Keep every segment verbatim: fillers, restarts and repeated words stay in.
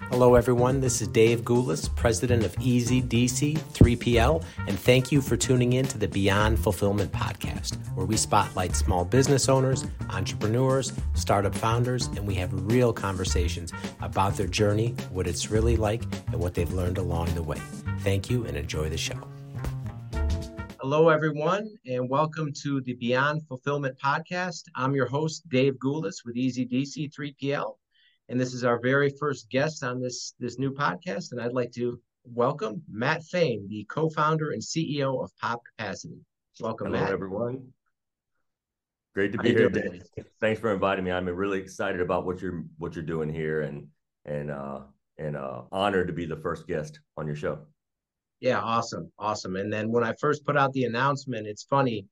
Hello, everyone. This is Dave Goulas, president of Easy D C three P L, and thank you for tuning in to the Beyond Fulfillment podcast, where we spotlight small business owners, entrepreneurs, startup founders, and we have real conversations about their journey, what it's really like, and what they've learned along the way. Thank you and enjoy the show. Hello, everyone, and welcome to the Beyond Fulfillment podcast. I'm your host, Dave Goulas with Easy D C three P L. And this is our very first guest on this, this new podcast. And I'd like to welcome Matt Fain, the co-founder and C E O of Pop Capacity. Welcome, Hello, Matt. everyone. Great to How be here, doing, Dave. Thanks for inviting me. I'm really excited about what you're what you're doing here, and and uh, and uh, honored to be the first guest on your show. Yeah, awesome, awesome. And then when I first put out the announcement, it's funny.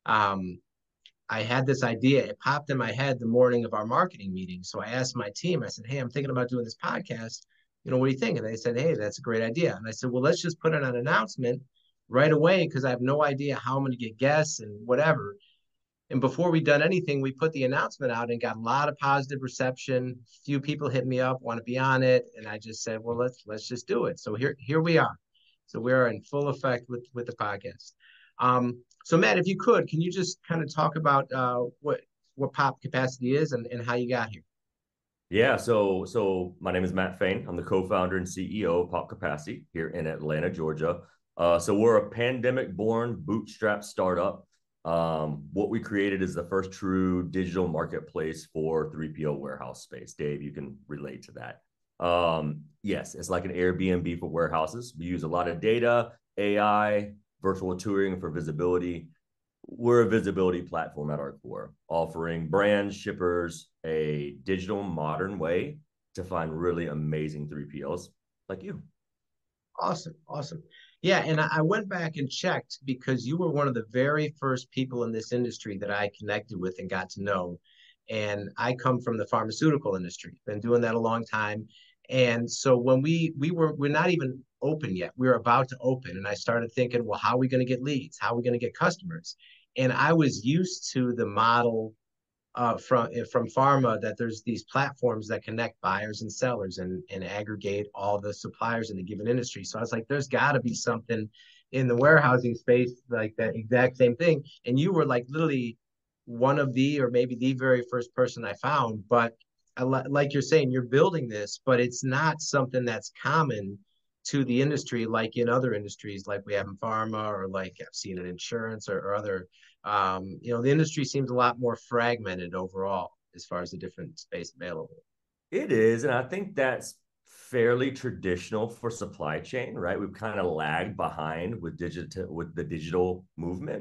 Um, I had this idea. It popped in my head the morning of our marketing meeting. So I asked my team, I said, hey, I'm thinking about doing this podcast. You know, what do you think? And they said, hey, that's a great idea. And I said, well, let's just put it on an announcement right away because I have no idea how I'm going to get guests and whatever. And before we'd done anything, we put the announcement out and got a lot of positive reception. A few people hit me up, want to be on it. And I just said, well, let's let's just do it. So here, here we are. So we are in full effect with, with the podcast. Um, so Matt, if you could, can you just kind of talk about uh, what what Pop Capacity is and, and how you got here? Yeah, so so my name is Matt Fain. I'm the co-founder and C E O of Pop Capacity here in Atlanta, Georgia. Uh, so we're a pandemic-born bootstrap startup. Um, what we created is the first true digital marketplace for three P L warehouse space. Dave, you can relate to that. Um, yes, it's like an Airbnb for warehouses. We use a lot of data, A I, virtual touring for visibility. We're a visibility platform at our core, offering brands, shippers a digital modern way to find really amazing three P Ls like you. Awesome, awesome. Yeah, and I, I went back and checked because you were one of the very first people in this industry that I connected with and got to know. And I come from the pharmaceutical industry, been doing that a long time. And so when we we were we're not even open yet. We were about to open, and I started thinking, well, how are we going to get leads? How are we going to get customers? And I was used to the model uh, from from pharma that there's these platforms that connect buyers and sellers and and aggregate all the suppliers in the given industry. So I was like, there's got to be something in the warehousing space like that exact same thing. And you were like literally one of the, or maybe the very first person I found. But I, like you're saying, you're building this, but it's not something that's common to the industry like in other industries, like we have in pharma or like I've seen in insurance or, or other um, you know, the industry seems a lot more fragmented overall as far as the different space available. It is, and I think that's fairly traditional for supply chain, right? We've kind of lagged behind with digital with the digital movement.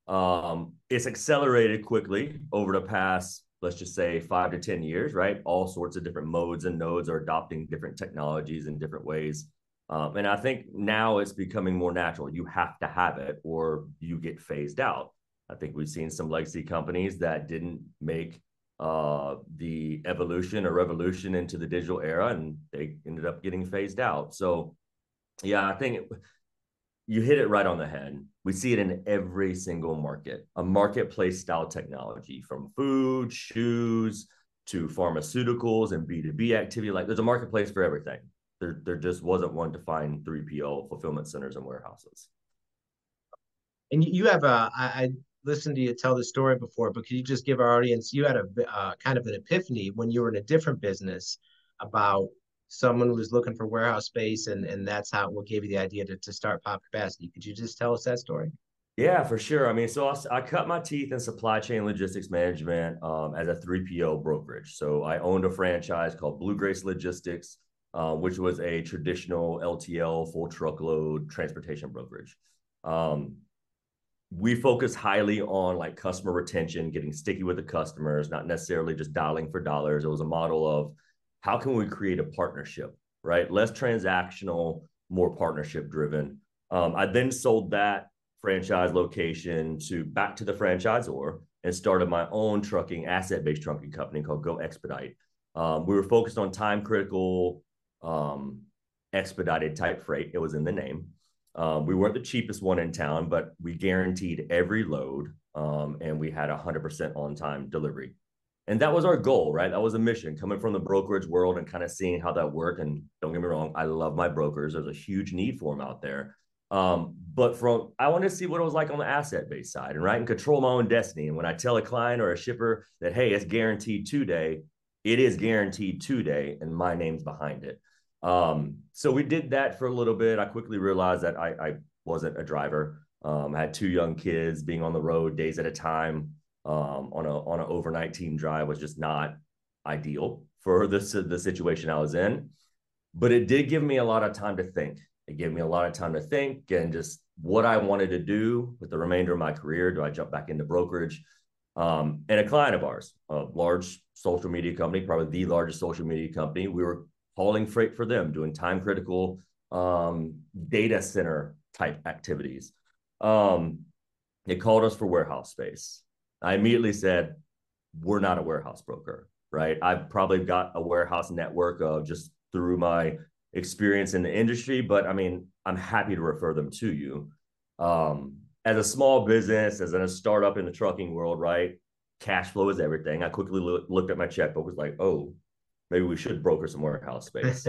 Um, it's accelerated quickly over the past, let's just say, five to ten years, right? All sorts of different modes and nodes are adopting different technologies in different ways. Um, and I think now it's becoming more natural. You have to have it or you get phased out. I think we've seen some legacy companies that didn't make uh, the evolution or revolution into the digital era, and they ended up getting phased out. So, yeah, I think it, you hit it right on the head. We see it in every single market, a marketplace style technology from food, shoes, to pharmaceuticals and B two B activity. Like there's a marketplace for everything. There, there just wasn't one to find three P L fulfillment centers and warehouses. And you have a, I, I listened to you tell the story before, but could you just give our audience, you had a uh, kind of an epiphany when you were in a different business about someone who was looking for warehouse space, and and that's how what gave you the idea to, to start Pop Capacity. Could you just tell us that story? Yeah, for sure. I mean, so I, I cut my teeth in supply chain logistics management um, as a three P L brokerage. So I owned a franchise called Blue Grace Logistics, uh, which was a traditional L T L full truckload transportation brokerage. Um, we focus highly on like customer retention, getting sticky with the customers, not necessarily just dialing for dollars. It was a model of how can we create a partnership, right? Less transactional, more partnership driven. Um, I then sold that franchise location to back to the franchisor and started my own trucking asset-based trucking company called Go Expedite. Um, we were focused on time critical um, expedited type freight. It was in the name. Um, we weren't the cheapest one in town, but we guaranteed every load um, and we had one hundred percent on time delivery. And that was our goal, right? That was a mission coming from the brokerage world and kind of seeing how that worked. And don't get me wrong, I love my brokers. There's a huge need for them out there. Um, but from, I want to see what it was like on the asset-based side, and right, and control my own destiny. And when I tell a client or a shipper that, hey, it's guaranteed two-day, it is guaranteed two-day, and my name's behind it. Um, so we did that for a little bit. I quickly realized that I, I wasn't a driver. Um, I had two young kids. Being on the road days at a time um, on a on an overnight team drive was just not ideal for this the situation I was in. But it did give me a lot of time to think. It gave me a lot of time to think and just what I wanted to do with the remainder of my career. Do I jump back into brokerage? Um, and a client of ours, a large social media company, probably the largest social media company, we were hauling freight for them, doing time critical um, data center type activities. Um, they called us for warehouse space. I immediately said, we're not a warehouse broker, right? I've probably got a warehouse network of just through my experience in the industry, but I mean, I'm happy to refer them to you. Um, as a small business, as a startup in the trucking world, right? Cash flow is everything. I quickly lo- looked at my checkbook, was like, oh, maybe we should broker some warehouse space.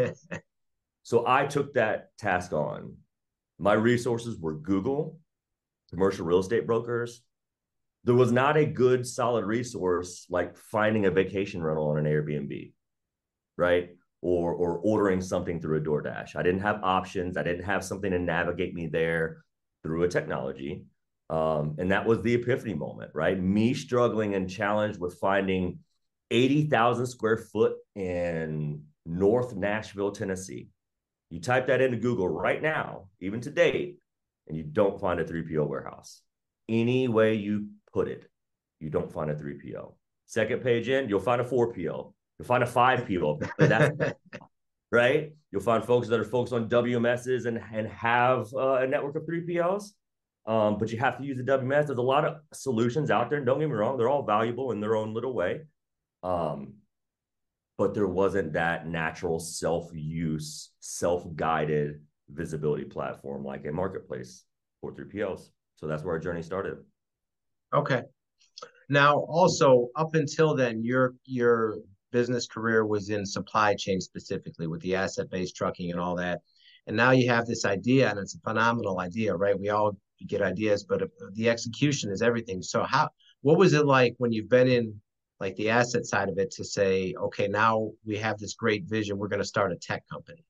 So I took that task on. My resources were Google, commercial real estate brokers. There was not a good, solid resource like finding a vacation rental on an Airbnb, right? Or, or ordering something through a DoorDash. I didn't have options. I didn't have something to navigate me there through a technology. Um, and that was the epiphany moment, right? Me struggling and challenged with finding eighty thousand square foot in North Nashville, Tennessee. You type that into Google right now, even to date, and you don't find a three P O warehouse. Any way you put it, you don't find a three P O. Second page in, you'll find a four P O. You'll find a five P O. That's right. You'll find folks that are folks on W M Ss and, and have uh, a network of three P Os. Um, but you have to use the W M S. There's a lot of solutions out there. And don't get me wrong, they're all valuable in their own little way. Um, but there wasn't that natural self-use, self-guided visibility platform like a marketplace for three P Os. So that's where our journey started. Okay. Now, also up until then, your your business career was in supply chain specifically with the asset-based trucking and all that. And now you have this idea, and it's a phenomenal idea, right? We all get ideas, but the execution is everything. So how, what was it like when you've been in like the asset side of it to say, okay, now we have this great vision, we're going to start a tech company?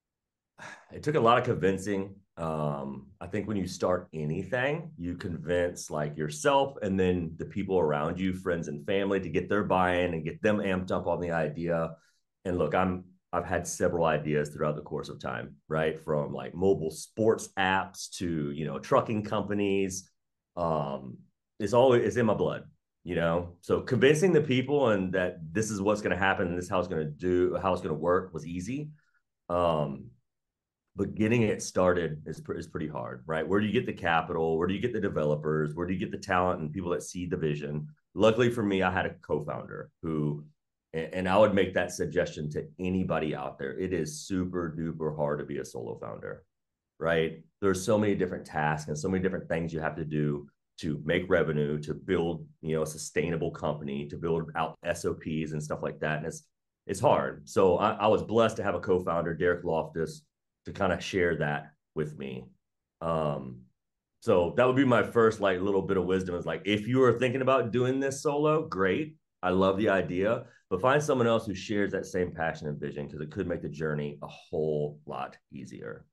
It took a lot of convincing. Um, I think when you start anything, you convince like yourself and then the people around you, friends and family, to get their buy-in and get them amped up on the idea. And look, I'm I've had several ideas throughout the course of time, right? From like mobile sports apps to, you know, trucking companies. Um, it's always it's in my blood, you know. So convincing the people and that this is what's going to happen and this is how it's going to do, how it's going to work was easy. Um, but getting it started is, is pretty hard, right? Where do you get the capital? Where do you get the developers? Where do you get the talent and people that see the vision? Luckily for me, I had a co-founder who, and I would make that suggestion to anybody out there. It is super duper hard to be a solo founder, right? There's so many different tasks and so many different things you have to do to make revenue, to build, you know, a sustainable company, to build out S O Ps and stuff like that. And it's, it's hard. So I, I was blessed to have a co-founder, Derek Loftus, to kind of share that with me. Um, so that would be my first like little bit of wisdom is like, if you are thinking about doing this solo, great. I love the idea, but find someone else who shares that same passion and vision because it could make the journey a whole lot easier.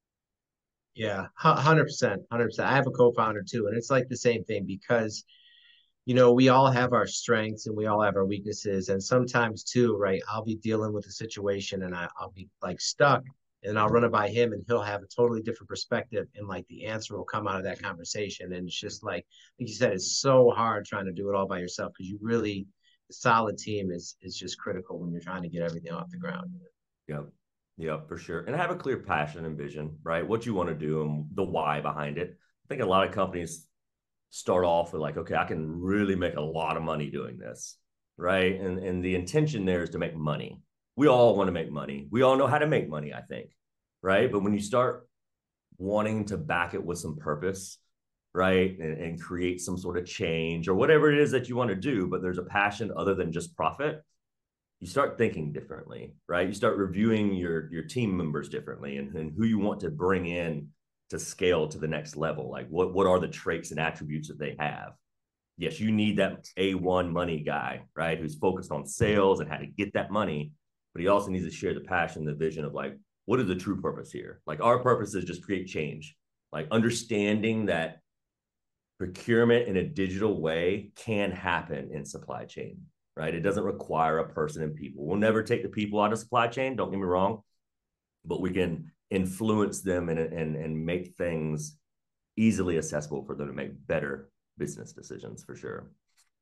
Yeah, one hundred percent, one hundred percent. I have a co-founder too, and it's like the same thing because you know, we all have our strengths and we all have our weaknesses. And sometimes too, right, I'll be dealing with a situation and I, I'll be like stuck and I'll run it by him and he'll have a totally different perspective and like the answer will come out of that conversation. And it's just like, like you said, it's so hard trying to do it all by yourself because you really, the solid team is is just critical when you're trying to get everything off the ground. Yep. Yep, for sure. And have a clear passion and vision, right? What you want to do and the why behind it. I think a lot of companies start off with like, okay, I can really make a lot of money doing this, right? And and the intention there is to make money. We all want to make money. We all know how to make money, I think, right? But when you start wanting to back it with some purpose, right? And, and create some sort of change or whatever it is that you want to do, but there's a passion other than just profit, you start thinking differently, right? You start reviewing your your team members differently and, and who you want to bring in to scale to the next level. Like what what are the traits and attributes that they have? Yes, you need that A one money guy, right? Who's focused on sales and how to get that money, but he also needs to share the passion, the vision of like, what is the true purpose here? Like our purpose is just create change, like understanding that procurement in a digital way can happen in supply chain, right? It doesn't require a person and people. We'll never take the people out of supply chain, don't get me wrong, but we can influence them and, and, and make things easily accessible for them to make better business decisions for sure.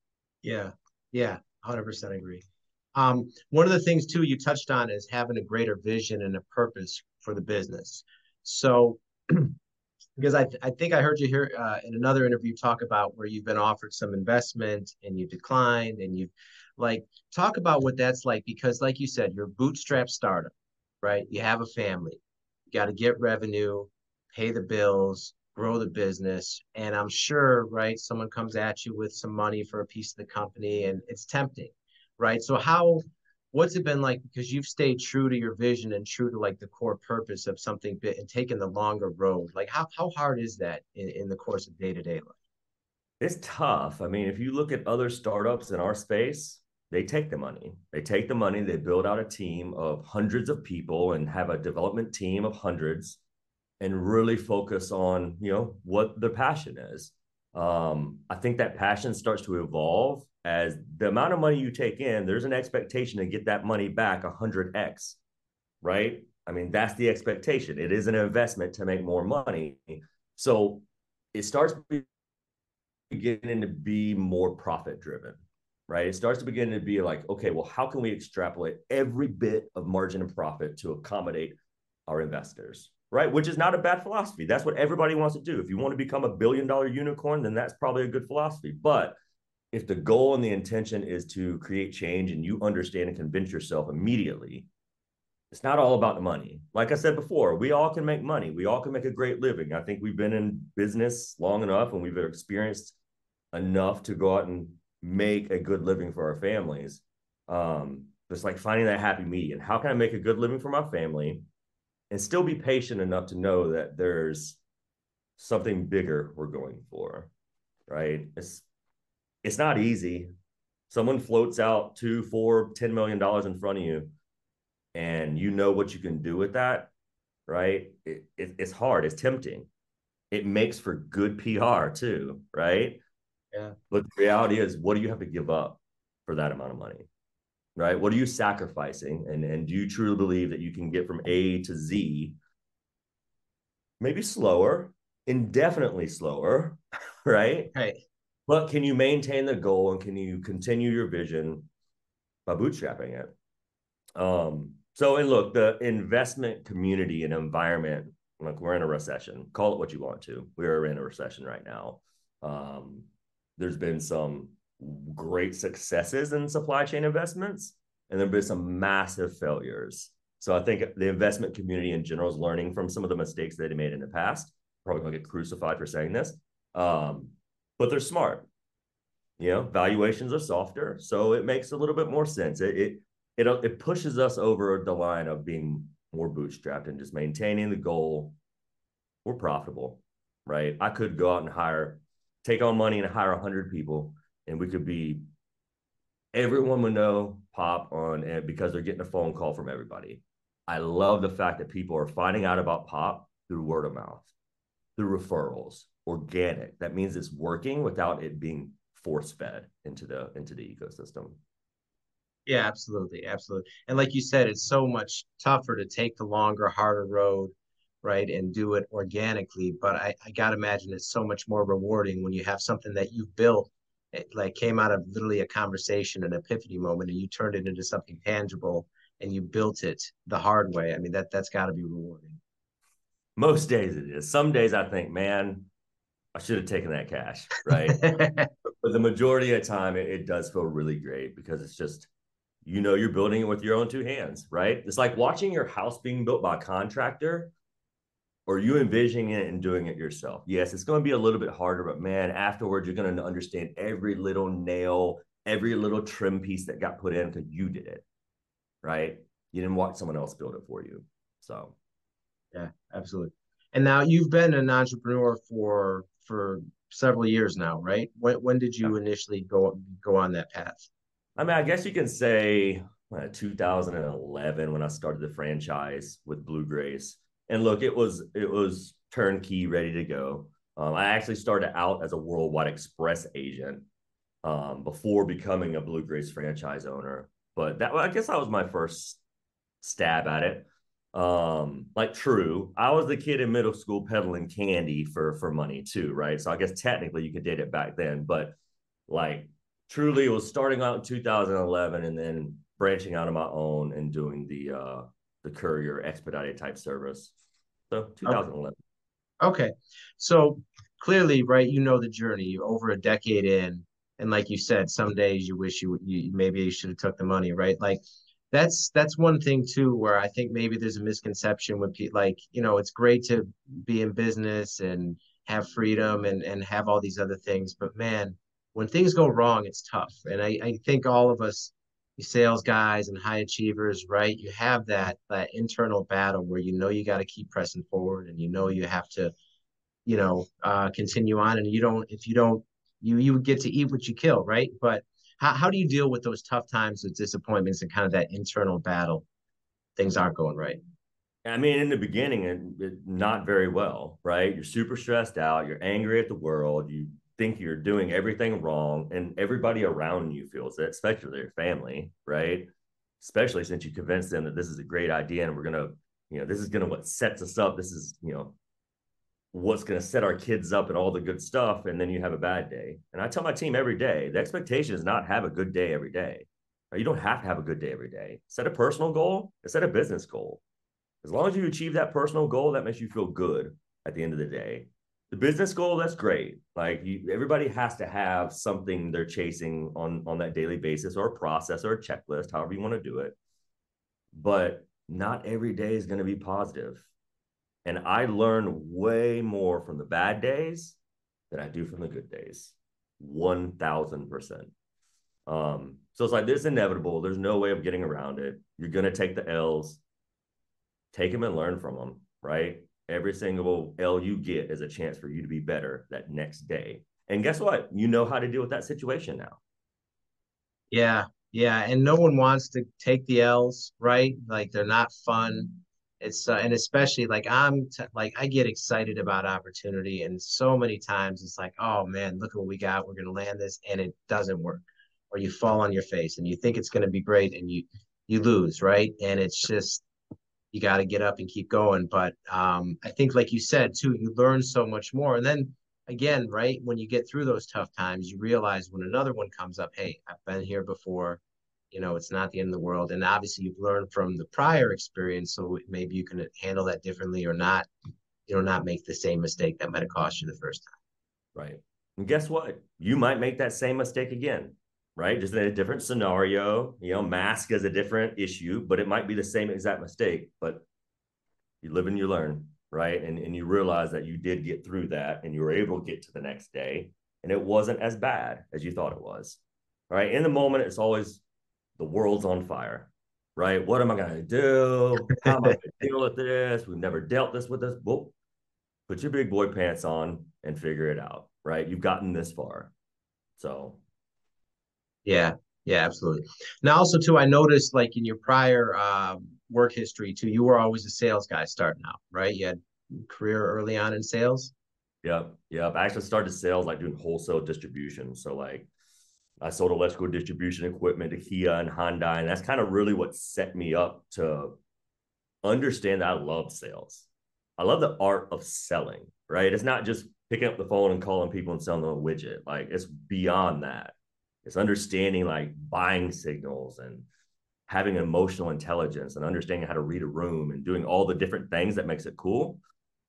Yeah, yeah, one hundred percent agree. Um, one of the things too you touched on is having a greater vision and a purpose for the business. So, because I, th- I think I heard you here uh, in another interview talk about where you've been offered some investment and you declined and you've like talk about what that's like because like you said, you're a bootstrap startup, right? You have a family, you got to get revenue, pay the bills, grow the business. And I'm sure, right, someone comes at you with some money for a piece of the company and it's tempting, right? So how what's it been like because you've stayed true to your vision and true to like the core purpose of something bit and taken the longer road? Like how how hard is that in, in the course of day-to-day life? It's tough. I mean, if you look at other startups in our space, they take the money. They take the money, they build out a team of hundreds of people and have a development team of hundreds and really focus on, you know, what the passion is. Um, I think that passion starts to evolve as the amount of money you take in, there's an expectation to get that money back one hundred x, right? I mean, that's the expectation. It is an investment to make more money. So it starts beginning to be more profit driven, right? It starts to begin to be like, okay, well, how can we extrapolate every bit of margin and profit to accommodate our investors, right? Which is not a bad philosophy. That's what everybody wants to do. If you want to become a billion dollar unicorn, then that's probably a good philosophy. But if the goal and the intention is to create change and you understand and convince yourself immediately, it's not all about the money. Like I said before, we all can make money. We all can make a great living. I think we've been in business long enough and we've experienced enough to go out and make a good living for our families. Um, it's like finding that happy medium. How can I make a good living for my family and still be patient enough to know that there's something bigger we're going for, right? It's it's not easy. Someone floats out two, four, ten million dollars in front of you, and you know what you can do with that, right? It, it, it's hard. It's tempting. It makes for good P R too, right? Yeah. But the reality is, what do you have to give up for that amount of money, right? What are you sacrificing? And, and do you truly believe that you can get from A to Z, maybe slower, indefinitely slower, right? Right. But can you maintain the goal and can you continue your vision by bootstrapping it? Um, so, and look, the investment community and environment, like we're in a recession, call it what you want to. We're in a recession right now. Um, there's been some great successes in supply chain investments, and there have been some massive failures. So I think the investment community in general is learning from some of the mistakes that they made in the past. Probably gonna get crucified for saying this, um, but they're smart. You know, valuations are softer, so it makes a little bit more sense. It it it, it pushes us over the line of being more bootstrapped and just maintaining the goal. We're profitable, right? I could go out and hire, take on money and hire a hundred people, and we could be. Everyone would know Pop on it because they're getting a phone call from everybody. I love the fact that people are finding out about Pop through word of mouth, through referrals, organic. That means it's working without it being force fed into the into the ecosystem. Yeah, absolutely, absolutely. And like you said, it's so much tougher to take the longer, harder road, right, and do it organically. But I, I gotta imagine it's so much more rewarding when you have something that you've built, it like came out of literally a conversation, an epiphany moment, and you turned it into something tangible and you built it the hard way. I mean, that that's got to be rewarding. Most days it is. Some days I think, man, I should have taken that cash, right? But the majority of the time, it, it does feel really great because it's just, you know, you're building it with your own two hands, right? It's like watching your house being built by a contractor. or are you envisioning it and doing it yourself? Yes, it's going to be a little bit harder, but man, afterwards, you're going to understand every little nail, every little trim piece that got put in because you did it, right? You didn't watch someone else build it for you. So, Yeah, absolutely. And now you've been an entrepreneur for for several years now, right? When when did yeah. you initially go go on that path? I mean, I guess you can say uh, two thousand eleven when I started the franchise with Blue Grace. And look, it was it was turnkey, ready to go. Um, I actually started out as a Worldwide Express agent um, before becoming a Blue Grace franchise owner. But that I guess that was my first stab at it. Um, like true, I was the kid in middle school peddling candy for for money too, right? So I guess technically you could date it back then, but like truly it was starting out in two thousand eleven and then branching out on my own and doing the uh the courier expedited type service. So Okay. twenty eleven. Okay. So clearly, right, you know the journey. You're over a decade in, and like you said, some days you wish you you maybe you should have took the money, right? Like that's that's one thing too, where I think maybe there's a misconception with people like, you know, it's great to be in business and have freedom and and have all these other things, but man, when things go wrong, it's tough. And I, I think all of us, you sales guys and high achievers, right? You have that that internal battle where you know you got to keep pressing forward and you know you have to, you know, uh, continue on. And you don't, if you don't, you you get to eat what you kill, right? But how how do you deal with those tough times with disappointments and kind of that internal battle? Things aren't going right. I mean, in the beginning, it, it, not very well, right? You're super stressed out. You're angry at the world. You think you're doing everything wrong, and everybody around you feels it, especially your family, right? Especially since you convince them that this is a great idea and we're gonna, you know, this is gonna what sets us up. This is, you know, what's gonna set our kids up and all the good stuff. And then you have a bad day. And I tell my team every day, the expectation is not have a good day every day. Right? You don't have to have a good day every day. Set a personal goal, set a business goal. As long as you achieve that personal goal, that makes you feel good at the end of the day. The business goal, that's great. Like you, everybody has to have something they're chasing on, on that daily basis or a process or a checklist, however you want to do it. But not every day is going to be positive. And I learn way more from the bad days than I do from the good days. one thousand percent. Um, so it's like, this is inevitable. There's no way of getting around it. You're going to take the L's, take them and learn from them, right? Every single L you get is a chance for you to be better that next day. And guess what? You know how to deal with that situation now. Yeah, yeah, and no one wants to take the L's, right? Like they're not fun. It's uh, and especially like I'm t like I get excited about opportunity, and so many times it's like, oh man, look what we got. We're gonna land this, and it doesn't work, or you fall on your face, and you think it's gonna be great, and you you lose, right? And it's just you got to get up and keep going. But um, I think, like you said too, you learn so much more. And then again, right, when you get through those tough times, you realize when another one comes up, hey, I've been here before. You know, it's not the end of the world. And obviously, you've learned from the prior experience, so maybe you can handle that differently or not. You know, not make the same mistake that might have cost you the first time. Right. And guess what? You might make that same mistake again, right? Just in a different scenario. You know, mask is a different issue, but it might be the same exact mistake. But you live and you learn, right? And, and you realize that you did get through that and you were able to get to the next day and it wasn't as bad as you thought it was, right? In the moment, it's always the world's on fire, right? What am I going to do? How am I going to deal with this? We've never dealt this with this. Well, put your big boy pants on and figure it out, right? You've gotten this far. So, Yeah, yeah, absolutely. Now, also too, I noticed like in your prior uh, work history too, you were always a sales guy starting out, right? You had career early on in sales. yep, yep. I actually started sales like doing wholesale distribution. So, like, I sold electrical distribution equipment to Kia and Hyundai. And that's kind of really what set me up to understand that I love sales. I love the art of selling, right? It's not just picking up the phone and calling people and selling them a widget. Like it's beyond that. It's understanding like buying signals and having emotional intelligence and understanding how to read a room and doing all the different things that makes it cool.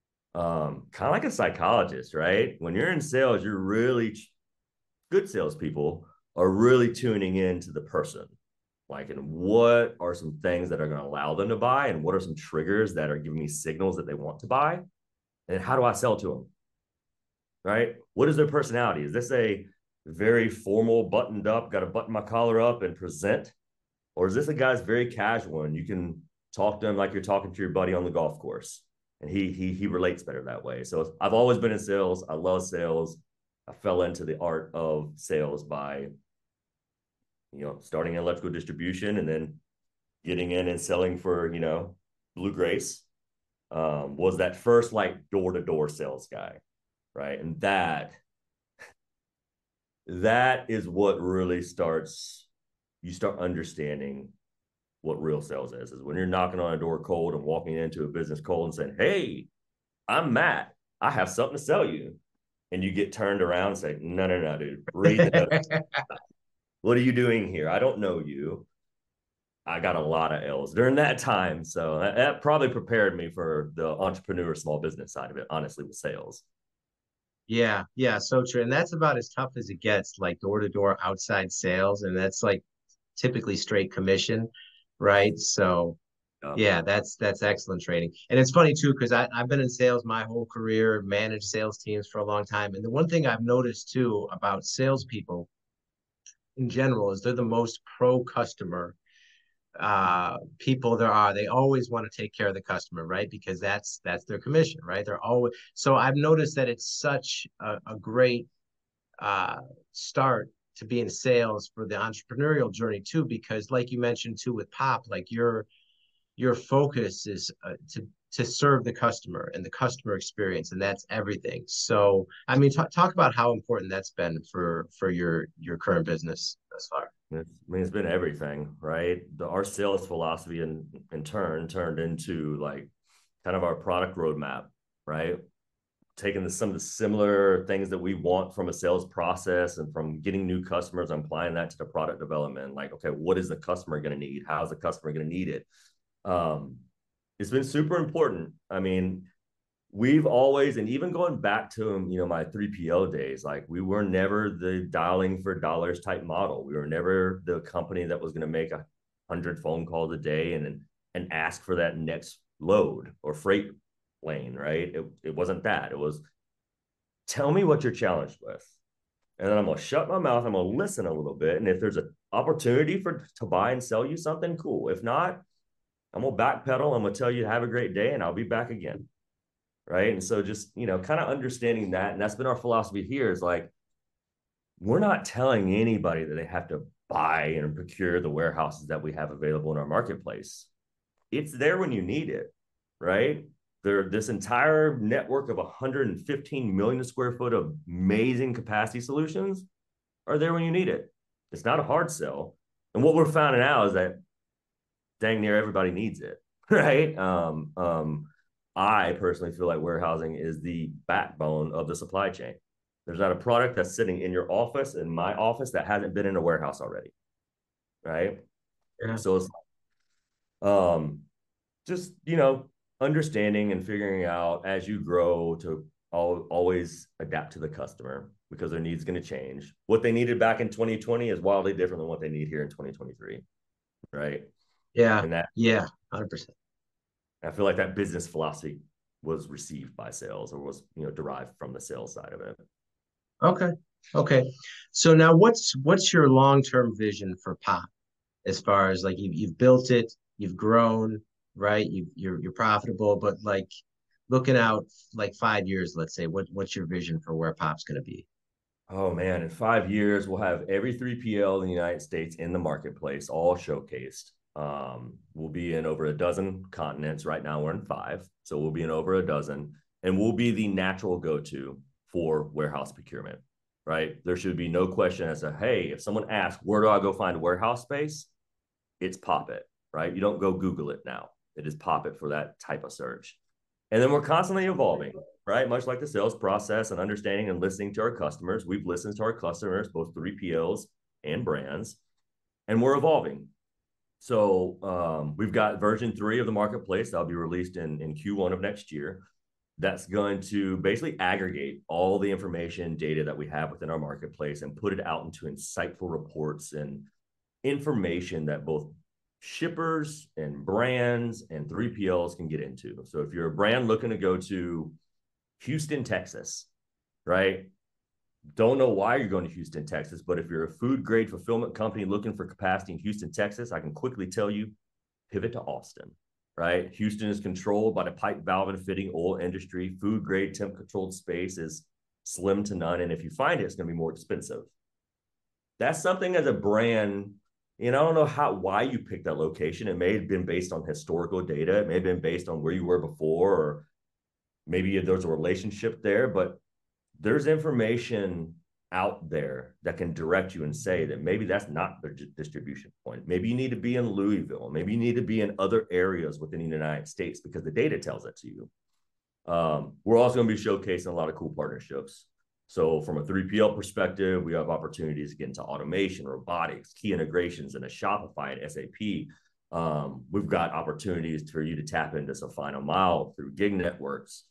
Um, kind of like a psychologist, right? When you're in sales, you're really good salespeople are really tuning into the person. Like, and what are some things that are going to allow them to buy, and what are some triggers that are giving me signals that they want to buy? And how do I sell to them? Right? What is their personality? Is this a very formal, buttoned up, got to button my collar up and present? Or is this a guy's very casual and you can talk to him like you're talking to your buddy on the golf course? And he he he relates better that way. So I've always been in sales. I love sales. I fell into the art of sales by, you know, starting in electrical distribution and then getting in and selling for, you know, Blue Grace. Um, was that first like door-to-door sales guy, right? And that that is what really starts, you start understanding what real sales is, is when you're knocking on a door cold and walking into a business cold and saying, hey, I'm Matt. I have something to sell you. And you get turned around and say, no, no, no, dude, read the notes. What are you doing here? I don't know you. I got a lot of L's during that time. So that, that probably prepared me for the entrepreneur small business side of it, honestly, with sales. Yeah, yeah, so true. And that's about as tough as it gets, like door to door outside sales. And that's like typically straight commission, right? So Um, yeah, that's that's excellent training. And it's funny too, because I I've been in sales my whole career, managed sales teams for a long time. And the one thing I've noticed too about salespeople in general is they're the most pro customer uh people there are. They always want to take care of the customer, right? Because that's that's their commission, right? They're always, so I've noticed that it's such a, a great uh start to be in sales for the entrepreneurial journey too, because like you mentioned too with Pop, like your your focus is uh, to to serve the customer and the customer experience, and that's everything. So I mean, talk talk about how important that's been for for your your current business thus far. It's, I mean, it's been everything, right? The, our sales philosophy in in turn turned into like kind of our product roadmap, right? Taking the, some of the similar things that we want from a sales process and from getting new customers and applying that to the product development. Like, okay, what is the customer going to need? How's the customer going to need it? Um, it's been super important. I mean, we've always, and even going back to, you know, my three P L days, like we were never the dialing for dollars type model. We were never the company that was going to make a hundred phone calls a day and and ask for that next load or freight lane, right? It, it wasn't that. It was, tell me what you're challenged with. And then I'm going to shut my mouth. I'm going to listen a little bit. And if there's an opportunity for to buy and sell you something, cool. If not, I'm going to backpedal. I'm going to tell you to have a great day and I'll be back again. Right. And so just, you know, kind of understanding that. And that's been our philosophy here is like, we're not telling anybody that they have to buy and procure the warehouses that we have available in our marketplace. It's there when you need it. Right. There, this entire network of one hundred fifteen million square foot of amazing capacity solutions are there when you need it. It's not a hard sell. And what we're finding out is that dang near everybody needs it. Right. Um, um, I personally feel like warehousing is the backbone of the supply chain. There's not a product that's sitting in your office, in my office, that hasn't been in a warehouse already. Right. Yeah. So it's um, just, you know, understanding and figuring out as you grow to al- always adapt to the customer because their needs going to change. What they needed back in twenty twenty is wildly different than what they need here in twenty twenty-three. Right. Yeah. And that, Yeah. one hundred percent. I feel like that business philosophy was received by sales or was, you know, derived from the sales side of it. Okay. Okay. So now what's what's your long-term vision for Pop as far as like you've you've built it, you've grown, right? You you're you're profitable, but like looking out like five years, let's say, what what's your vision for where Pop's gonna be? Oh man, in five years, we'll have every three P L in the United States in the marketplace, all showcased. Um, we'll be in over a dozen continents. Right now, we're in five. So we'll be in over a dozen, and we'll be the natural go to for warehouse procurement, right? There should be no question as to, hey, if someone asks, where do I go find warehouse space? It's Pop It, right? You don't go Google it now. It is Pop It for that type of search. And then we're constantly evolving, right? Much like the sales process and understanding and listening to our customers. We've listened to our customers, both three P Ls and brands, and we're evolving. So um, we've got version three of the marketplace that'll be released in, in Q one of next year. That's going to basically aggregate all the information, data that we have within our marketplace and put it out into insightful reports and information that both shippers and brands and three P Ls can get into. So if you're a brand looking to go to Houston, Texas, right? Don't know why you're going to Houston, Texas, but if you're a food grade fulfillment company looking for capacity in Houston, Texas, I can quickly tell you, pivot to Austin, right? Houston is controlled by the pipe, valve, and fitting oil industry. Food grade, temp controlled space is slim to none. And if you find it, it's going to be more expensive. That's something as a brand, you know, I don't know how why you picked that location. It may have been based on historical data. It may have been based on where you were before, or maybe there's a relationship there, but there's information out there that can direct you and say that maybe that's not the distribution point. Maybe you need to be in Louisville. Maybe you need to be in other areas within the United States because the data tells it to you. Um, we're also going to be showcasing a lot of cool partnerships. So from a three P L perspective, we have opportunities to get into automation, robotics, key integrations, and a Shopify and S A P. Um, we've got opportunities for you to tap into some final mile through gig networks.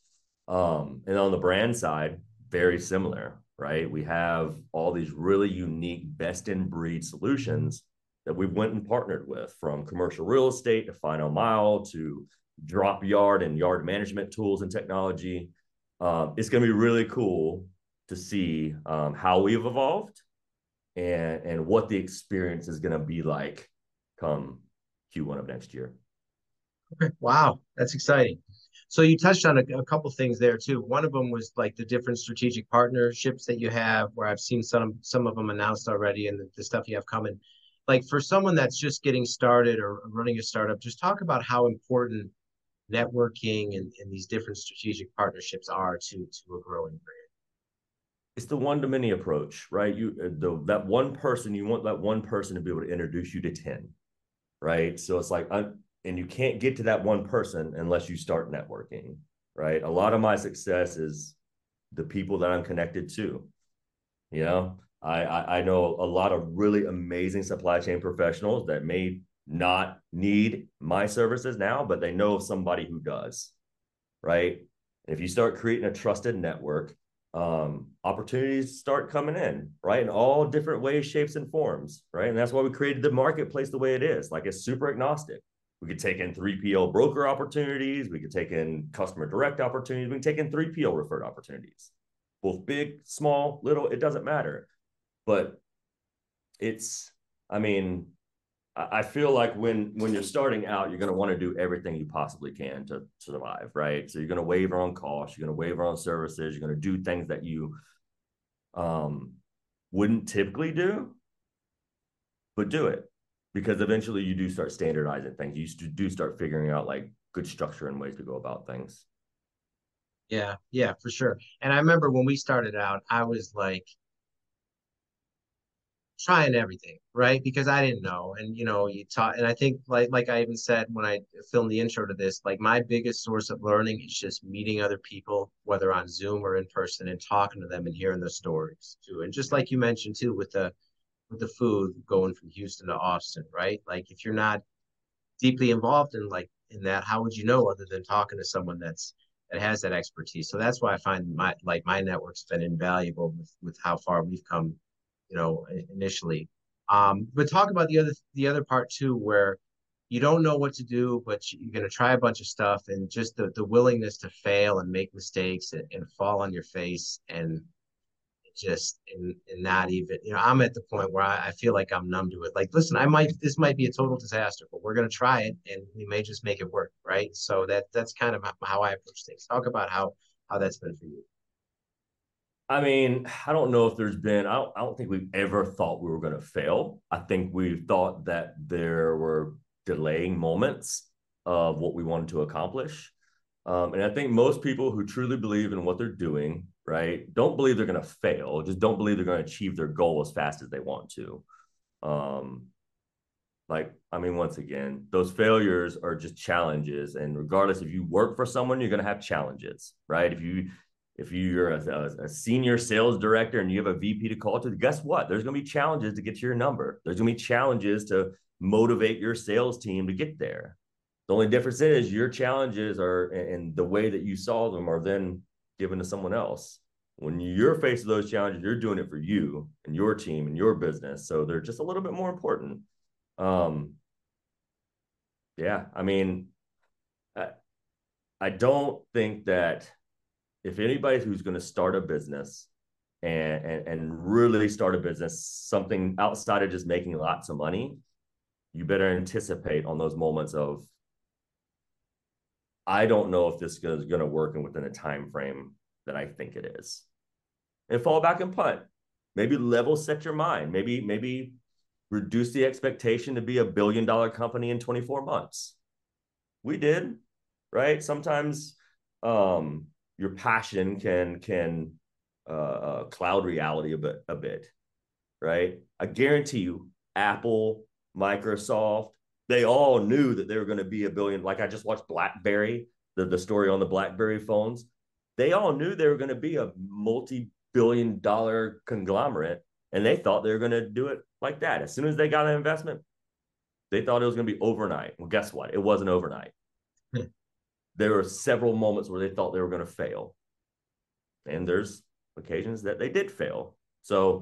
Um, and on the brand side, very similar, right? We have all these really unique best in breed solutions that we went and partnered with, from commercial real estate to final mile to drop yard and yard management tools and technology. Um, it's going to be really cool to see um, how we've evolved and, and what the experience is going to be like come Q one of next year. Okay. Wow, that's exciting. So you touched on a, a couple things there too. One of them was like the different strategic partnerships that you have, where I've seen some some of them announced already, and the, the stuff you have coming. Like for someone that's just getting started or running a startup, just talk about how important networking and, and these different strategic partnerships are to to a growing brand. It's the one to many approach, right? You the, that one person, you want that one person to be able to introduce you to ten, right? So it's like, I'm, and you can't get to that one person unless you start networking, right? A lot of my success is the people that I'm connected to. You know, I, I, I know a lot of really amazing supply chain professionals that may not need my services now, but they know somebody who does, right? And if you start creating a trusted network, um, opportunities start coming in, right? In all different ways, shapes, and forms, right? And that's why we created the marketplace the way it is. Like, it's super agnostic. We could take in three P L broker opportunities. We could take in customer direct opportunities. We can take in three P L referred opportunities, both big, small, little, it doesn't matter. But it's, I mean, I feel like when when you're starting out, you're going to want to do everything you possibly can to, to survive, right? So you're going to waiver on costs, you're going to waiver on services, you're going to do things that you um, wouldn't typically do, but do it, because eventually you do start standardizing things. You do start figuring out like good structure and ways to go about things. Yeah, yeah, for sure. And I remember when we started out, I was like trying everything, right? Because I didn't know. And you know, you taught, and I think like like I even said when I filmed the intro to this, like my biggest source of learning is just meeting other people, whether on Zoom or in person, and talking to them and hearing their stories too. And just like you mentioned too, with the with the food going from Houston to Austin, right? Like if you're not deeply involved in like in that, how would you know other than talking to someone that's that has that expertise? So that's why I find my like my network's been invaluable with with how far we've come, you know, initially. Um, but talk about the other the other part too, where you don't know what to do, but you're going to try a bunch of stuff, and just the the willingness to fail and make mistakes and, and fall on your face and just and, and not even, you know, I'm at the point where I, I feel like I'm numb to it. Like, listen, I might, this might be a total disaster, but we're going to try it and we may just make it work. Right. So that, that's kind of how I approach things. Talk about how, how that's been for you. I mean, I don't know if there's been, I don't, I don't think we've ever thought we were going to fail. I think we thought that there were delaying moments of what we wanted to accomplish. Um, and I think most people who truly believe in what they're doing, right, don't believe they're going to fail, just don't believe they're going to achieve their goal as fast as they want to. Um, like, I mean, once again, those failures are just challenges. And regardless if you work for someone, you're going to have challenges, right? If you, if you're a, a, senior sales director and you have a V P to call to, guess what? There's going to be challenges to get to your number. There's going to be challenges to motivate your sales team to get there. The only difference is your challenges are, and the way that you solve them are then given to someone else. When you're faced with those challenges, you're doing it for you and your team and your business. So they're just a little bit more important. Um, yeah, I mean, I, I don't think that if anybody who's going to start a business and, and and really start a business, something outside of just making lots of money, you better anticipate on those moments of, I don't know if this is going to work and within a time frame that I think it is, and fall back and punt. Maybe level set your mind. Maybe maybe reduce the expectation to be a billion dollar company in twenty-four months. We did, right? Sometimes um, your passion can can uh, cloud reality a bit, a bit, right? I guarantee you, Apple, Microsoft, they all knew that they were going to be a billion. Like I just watched BlackBerry, the, the story on the BlackBerry phones. They all knew they were going to be a multi-billion dollar conglomerate, and they thought they were going to do it like that. As soon as they got an investment, they thought it was going to be overnight. Well, guess what? It wasn't overnight. There were several moments where they thought they were going to fail. And there's occasions that they did fail. So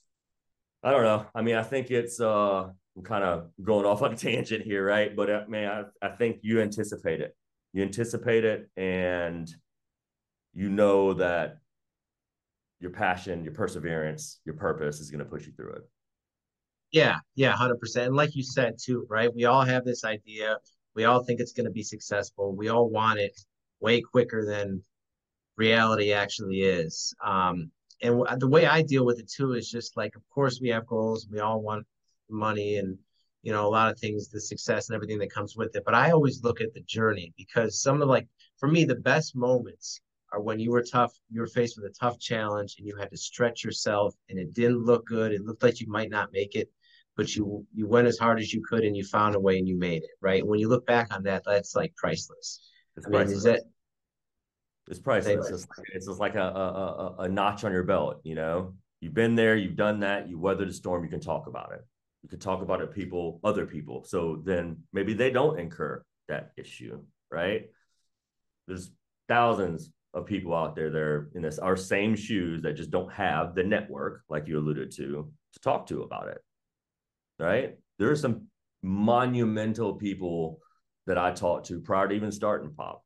I don't know. I mean, I think it's, uh, I'm kind of going off on a tangent here, right? But uh, man, I, I think you anticipate it. You anticipate it, and you know that your passion, your perseverance, your purpose is going to push you through it. Yeah, yeah, one hundred percent. And like you said too, right? We all have this idea. We all think it's going to be successful. We all want it way quicker than reality actually is. Um, and w- the way I deal with it too is just like, of course, we have goals. We all want money and, you know, a lot of things, the success and everything that comes with it. But I always look at the journey, because some of, like, for me, the best moments are when you were tough, you were faced with a tough challenge and you had to stretch yourself and it didn't look good. It looked like you might not make it, but you you went as hard as you could and you found a way and you made it, right? When you look back on that, that's like priceless. It's I mean, is priceless. that It's priceless. It's, it's just like a, a, a notch on your belt, you know? You've been there, you've done that, you weathered the storm, you can talk about it. You can talk about it, people, other people. So then maybe they don't incur that issue, right? There's thousands of people out there that are in this our same shoes that just don't have the network, like you alluded to, to talk to about it, right? There are some monumental people that I talked to prior to even starting Pop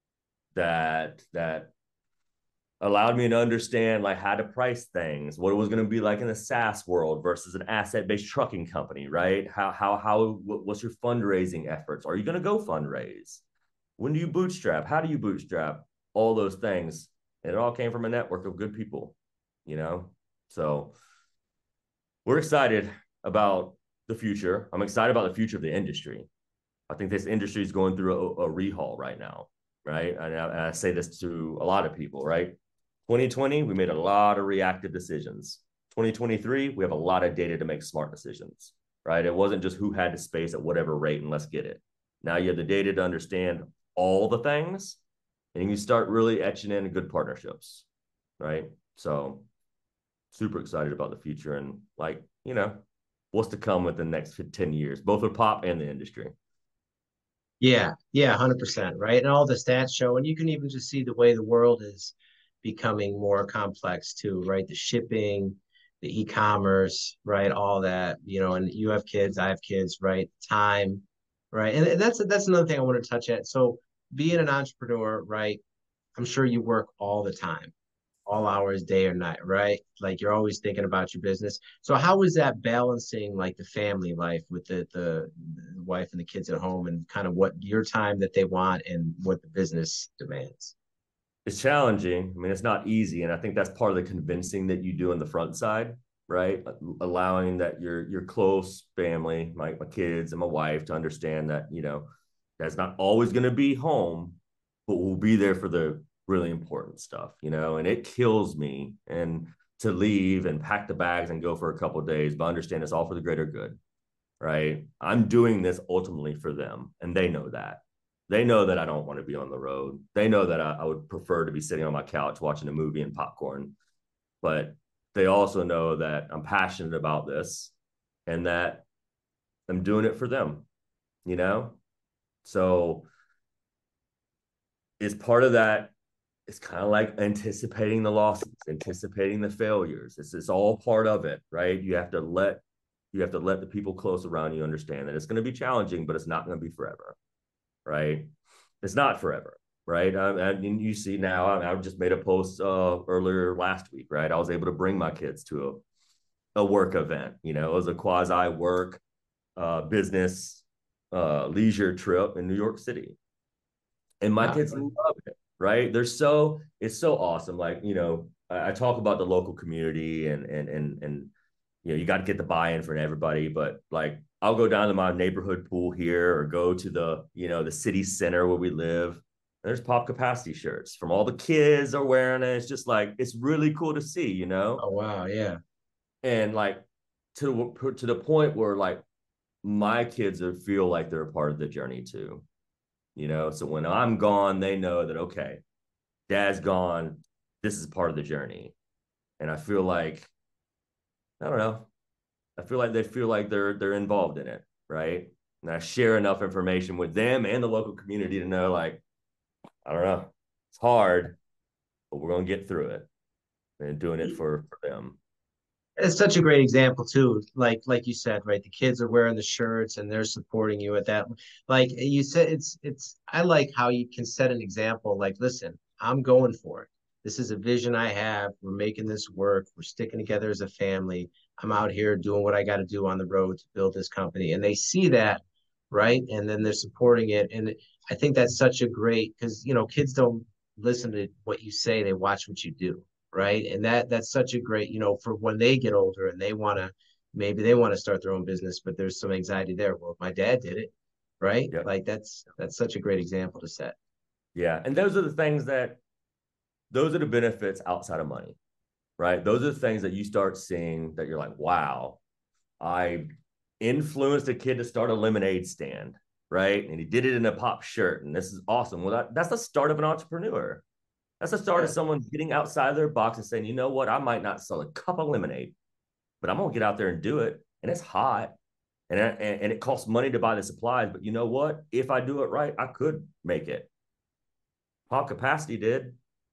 that that allowed me to understand like how to price things, what it was going to be like in a SaaS world versus an asset-based trucking company, right? How how how what's your fundraising efforts? Are you going to go fundraise? When do you bootstrap? How do you bootstrap? All those things. And it all came from a network of good people, you know? So we're excited about the future. I'm excited about the future of the industry. I think this industry is going through a, a rehaul right now, right? And I, and I say this to a lot of people, right? twenty twenty, we made a lot of reactive decisions. twenty twenty-three, we have a lot of data to make smart decisions, right? It wasn't just who had the space at whatever rate and let's get it. Now you have the data to understand all the things, and you start really etching in good partnerships, right? So super excited about the future and, like, you know, what's to come with the next ten years, both with Pop and the industry. Yeah, yeah, one hundred percent, right? And all the stats show, and you can even just see the way the world is becoming more complex too, right? The shipping, the e-commerce, right? All that, you know, and you have kids, I have kids, right? Time, right? And that's that's another thing I want to touch at. So being an entrepreneur, right? I'm sure you work all the time, all hours, day or night, right? Like you're always thinking about your business. So how is that balancing like the family life with the, the the wife and the kids at home, and kind of what your time that they want and what the business demands? It's challenging. I mean, it's not easy. And I think that's part of the convincing that you do on the front side, right? Allowing that your your close family, my, my kids and my wife, to understand that, you know, that's not always going to be home, but we'll be there for the really important stuff, you know, and it kills me and to leave and pack the bags and go for a couple of days, but understand it's all for the greater good, right? I'm doing this ultimately for them, and they know that. They know that I don't want to be on the road. They know that I, I would prefer to be sitting on my couch watching a movie and popcorn, but they also know that I'm passionate about this and that I'm doing it for them, you know? So it's part of that. It's kind of like anticipating the losses, anticipating the failures. It's, it's all part of it, right? You have to let you have to let the people close around you understand that it's going to be challenging, but it's not going to be forever, right? It's not forever. right? I, I mean, you see now, I, I just made a post uh, earlier last week, right? I was able to bring my kids to a, a work event. You know, it was a quasi work uh, business uh, leisure trip in New York City, and my Wow. kids love it, right? They're so it's so awesome. Like, you know, I, I talk about the local community and and and and you know, you got to get the buy-in for everybody, but like I'll go down to my neighborhood pool here or go to the, you know, the city center where we live. There's pop capacity shirts from all the kids are wearing it. It's just like it's really cool to see, you know? Oh wow, yeah. And like to to the point where like my kids are, feel like they're a part of the journey too, you know? So when I'm gone, they know that okay, dad's gone, this is part of the journey. And I feel like I don't know, I feel like they feel like they're they're involved in it, right? And I share enough information with them and the local community to know, like, I don't know, it's hard, but we're gonna get through it and doing it for, for them. It's such a great example too. Like like you said, right? The kids are wearing the shirts and they're supporting you at that. Like you said, it's it's I like how you can set an example. Like, listen, I'm going for it. This is a vision I have. We're making this work. We're sticking together as a family. I'm out here doing what I got to do on the road to build this company. And they see that, right? And then they're supporting it. And I think that's such a great because you know, kids don't listen to what you say, they watch what you do, right? And that that's such a great, you know, for when they get older and they want to maybe they want to start their own business, but there's some anxiety there. Well, my dad did it, right? Yep. Like that's that's such a great example to set. Yeah. And those are the things that those are the benefits outside of money, right? Those are the things that you start seeing that you're like, wow, I influenced a kid to start a lemonade stand, right? And he did it in a pop shirt. And this is awesome. Well, that, that's the start of an entrepreneur. That's the start Yeah. of someone getting outside their box and saying, you know what, I might not sell a cup of lemonade, but I'm gonna get out there and do it. And it's hot, and and, and it costs money to buy the supplies. But you know what? If I do it right, I could make it. Pop capacity did.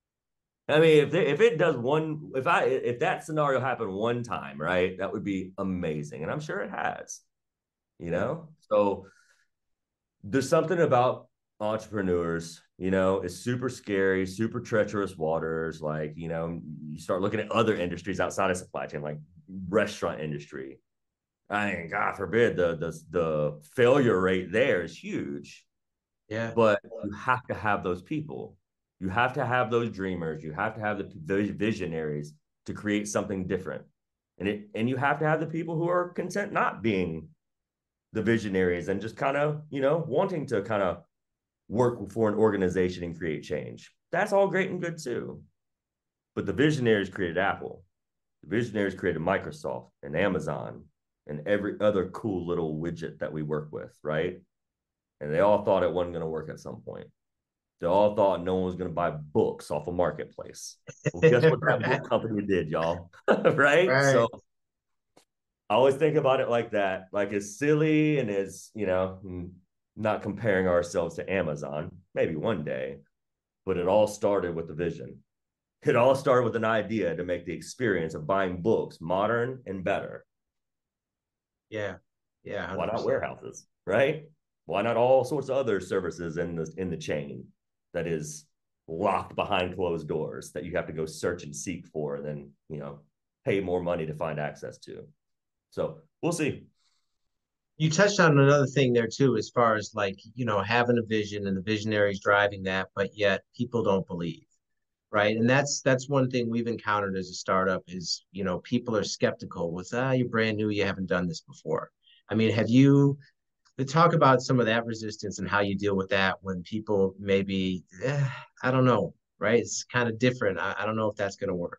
I mean, if they, if it does one, if I if that scenario happened one time, right, that would be amazing, and I'm sure it has. You Yeah. know, so there's something about entrepreneurs, you know, it's super scary, super treacherous waters. Like, you know, you start looking at other industries outside of supply chain, like restaurant industry. I mean, God forbid the the the failure rate there is huge, Yeah. but you have to have those people. You have to have those dreamers. You have to have the visionaries to create something different, and it and you have to have the people who are content not being the visionaries and just kind of, you know, wanting to kind of work for an organization and create change. That's all great and good too. But the visionaries created Apple. The visionaries created Microsoft and Amazon and every other cool little widget that we work with, right? And they all thought it wasn't going to work at some point. They all thought no one was going to buy books off a marketplace. Well, guess what that Right. book company did, y'all? Right? Right. So I always think about it like that, like as silly and as, you know, not comparing ourselves to Amazon, maybe one day, but it all started with the vision. It all started with an idea to make the experience of buying books modern and better. Yeah. Yeah. Why not one hundred percent. warehouses, right? Why not all sorts of other services in the in the chain that is locked behind closed doors that you have to go search and seek for and then, you know, pay more money to find access to. So we'll see. You touched on another thing there too, as far as like, you know, having a vision and the visionaries driving that, but yet people don't believe, right? And that's that's one thing we've encountered as a startup is, you know, people are skeptical with, ah, you're brand new, you haven't done this before. I mean, have you to talk about some of that resistance and how you deal with that when people maybe, eh, I don't know, right? It's kind of different. I, I don't know if that's going to work.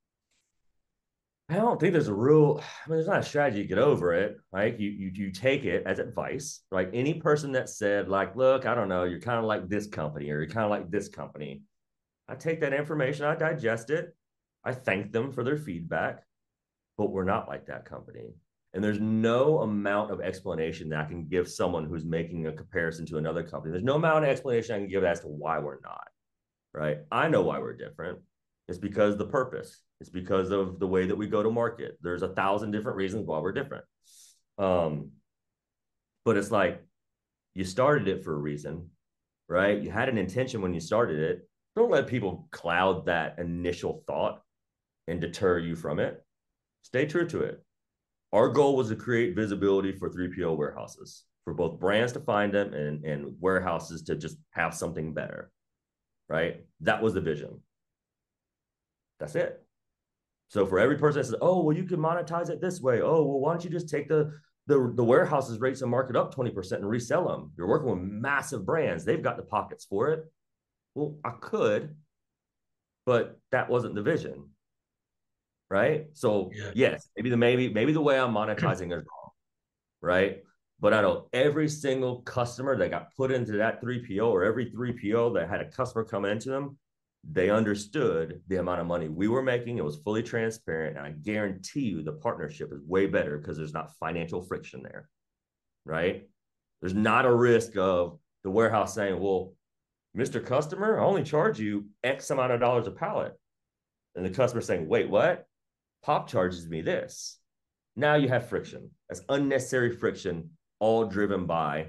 I don't think there's a real, I mean, there's not a strategy to get over it. Like you, you, you take it as advice. Like any person that said, like, look, I don't know, you're kind of like this company or you're kind of like this company. I take that information, I digest it, I thank them for their feedback, but we're not like that company. And there's no amount of explanation that I can give someone who's making a comparison to another company. There's no amount of explanation I can give as to why we're not, right? I know why we're different. It's because the purpose. It's because of the way that we go to market. There's a thousand different reasons why we're different. Um, but it's like you started it for a reason. right? You had an intention when you started it. Don't let people cloud that initial thought and deter you from it. Stay true to it. Our goal was to create visibility for three P O warehouses, for both brands to find them and, and warehouses to just have something better, right? That was the vision. That's it. So for every person that says, oh, well, you can monetize it this way. Oh, well, why don't you just take the the, the warehouses rates and mark it up twenty percent and resell them? You're working with massive brands. They've got the pockets for it. Well, I could, but that wasn't the vision, right? So Yeah. yes, maybe the maybe maybe the way I'm monetizing is wrong, right? But I know every single customer that got put into that three P O, or every three P O that had a customer come into them, they understood the amount of money we were making. It was fully transparent. And I guarantee you the partnership is way better because there's not financial friction there, right? There's not a risk of the warehouse saying, well, Mister Customer, I only charge you X amount of dollars a pallet. And the customer saying, wait, what? Pop charges me this. Now you have friction. That's unnecessary friction, all driven by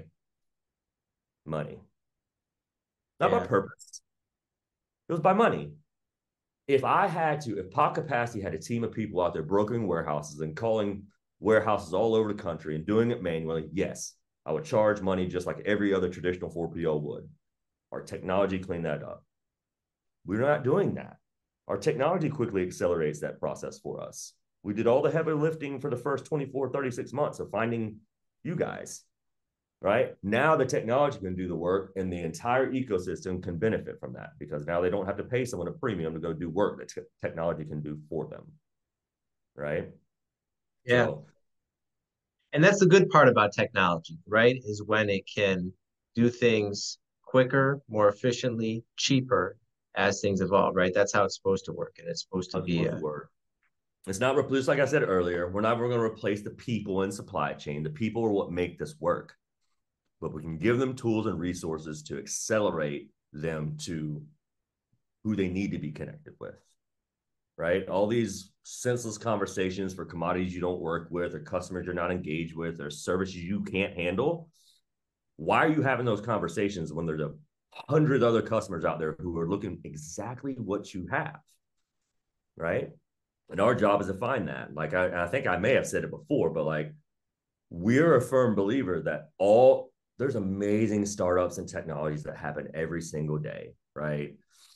money. Not Yeah. by purpose. It was by money. If I had to, if Pop Capacity had a team of people out there brokering warehouses and calling warehouses all over the country and doing it manually, yes, I would charge money just like every other traditional four P O would. Our technology cleaned that up. We're not doing that. Our technology quickly accelerates that process for us. We did all the heavy lifting for the first twenty-four, thirty-six months of finding you guys, right? Now the technology can do the work and the entire ecosystem can benefit from that because now they don't have to pay someone a premium to go do work that t- technology can do for them, right? Yeah. So, And that's the good part about technology, right? Is when it can do things quicker, more efficiently, cheaper as things evolve, right? That's how it's supposed to work. And it's supposed to how it's be supposed to a, work. It's not just like I said earlier, we're not going to replace the people in supply chain. The people are what make this work, but we can give them tools and resources to accelerate them to who they need to be connected with, right? All these senseless conversations for commodities you don't work with or customers you're not engaged with or services you can't handle. Why are you having those conversations when there's a hundred other customers out there who are looking exactly what you have, right? And our job is to find that. Like I, I think I may have said it before, but like we're a firm believer that all there's amazing startups and technologies that happen every single day, right?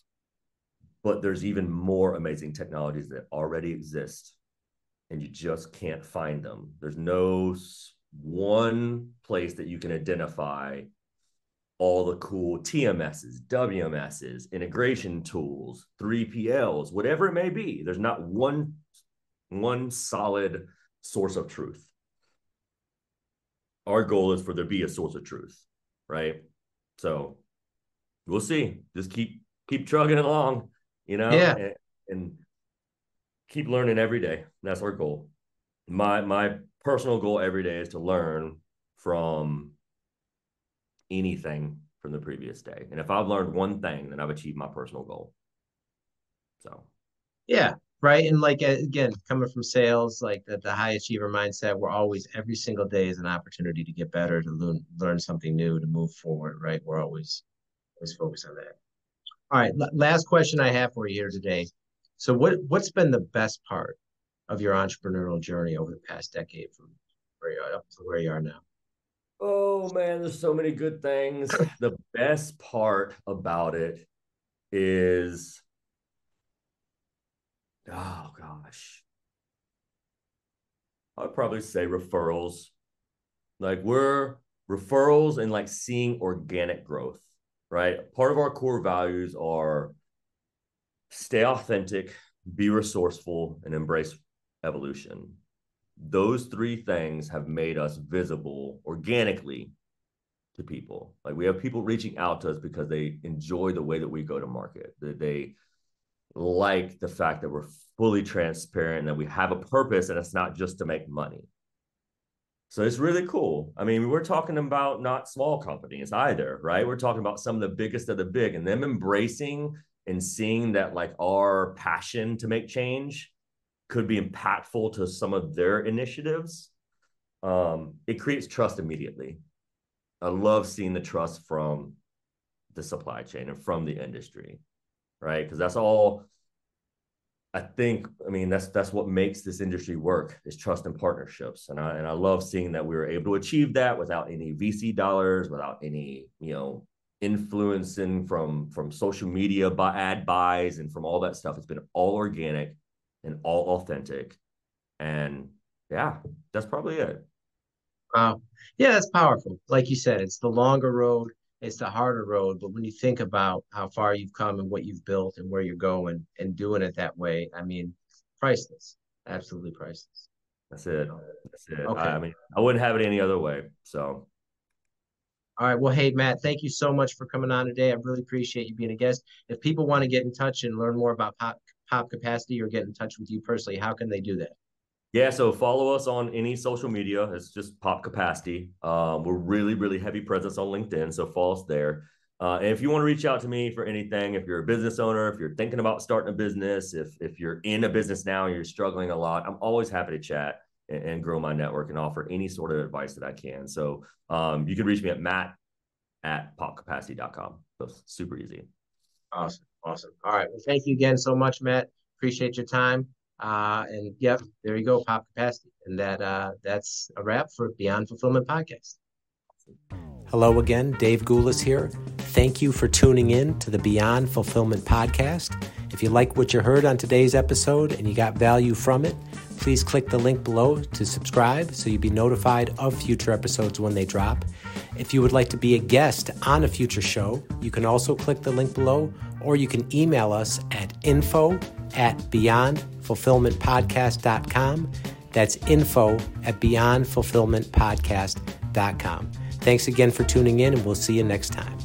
But there's even more amazing technologies that already exist and you just can't find them. There's no one place that you can identify all the cool T M Ss, W M Ss, integration tools, three P Ls, whatever it may be. There's not one, one solid source of truth. Our goal is for there to be a source of truth, right? So we'll see. Just keep keep trucking along, you know, yeah, and, and keep learning every day. That's our goal. My my personal goal every day is to learn from anything from the previous day. And if I've learned one thing, then I've achieved my personal goal. So yeah, right. And like, uh, again, coming from sales, like the, the high achiever mindset, we're always, every single day is an opportunity to get better, to learn, learn something new, to move forward, right? We're always, always focused on that. All right, l- last question I have for you here today. So what, what's been the best part of your entrepreneurial journey over the past decade from where you are up to where you are now? oh man, there's so many good things. The best part about it is, oh gosh, I'd probably say referrals. Like we're referrals and like seeing organic growth, right? Part of our core values are stay authentic, be resourceful, and embrace evolution. Those three things have made us visible organically to people. Like we have people reaching out to us because they enjoy the way that we go to market. That they like the fact that we're fully transparent and that we have a purpose and it's not just to make money. So it's really cool. I mean, we're talking about not small companies either, right? We're talking about some of the biggest of the big and them embracing and seeing that like our passion to make change could be impactful to some of their initiatives. Um, it creates trust immediately. I love seeing the trust from the supply chain and from the industry, right? Because that's all. I think, I mean, that's that's what makes this industry work, is trust and partnerships. And I and I love seeing that we were able to achieve that without any V C dollars, without any, you know, influencing from from social media by ad buys and from all that stuff. It's been all organic and all authentic. And yeah, that's probably it. Wow. Yeah, that's powerful. Like you said, it's the longer road, it's the harder road. But when you think about how far you've come and what you've built and where you're going and doing it that way, I mean, priceless. Absolutely priceless. That's it. That's it. Okay. I, I mean, I wouldn't have it any other way. So. All right. Well, hey, Matt, thank you so much for coming on today. I really appreciate you being a guest. If people want to get in touch and learn more about Pop, Pop Capacity or get in touch with you personally, how can they do that? Yeah, so follow us on any social media. It's just Pop Capacity. Um, we're really, really heavy presence on LinkedIn, so follow us there. Uh, and if you want to reach out to me for anything, if you're a business owner, if you're thinking about starting a business, if if you're in a business now and you're struggling a lot, I'm always happy to chat and, and grow my network and offer any sort of advice that I can. So um, you can reach me at matt at pop capacity dot com. So it's super easy. Awesome. Awesome. All right. Well, thank you again so much, Matt. Appreciate your time. Uh, and yep, there you go, Pop Capacity. And that uh, that's a wrap for Beyond Fulfillment Podcast. Hello again, Dave Gulas here. Thank you for tuning in to the Beyond Fulfillment Podcast. If you like what you heard on today's episode and you got value from it, please click the link below to subscribe so you'll be notified of future episodes when they drop. If you would like to be a guest on a future show, you can also click the link below, or you can email us at info at beyond fulfillment podcast dot com. That's info at beyond fulfillment podcast dot com. Thanks again for tuning in, and we'll see you next time.